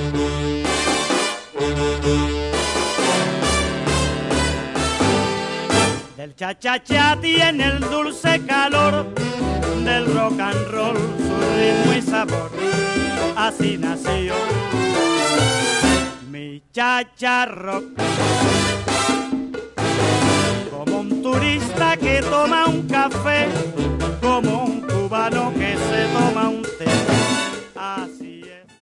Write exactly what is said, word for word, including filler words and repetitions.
Del cha-cha-cha tiene el dulce calor, del rock and roll su ritmo y sabor. Así nació mi cha-cha rock, como un turista que toma un café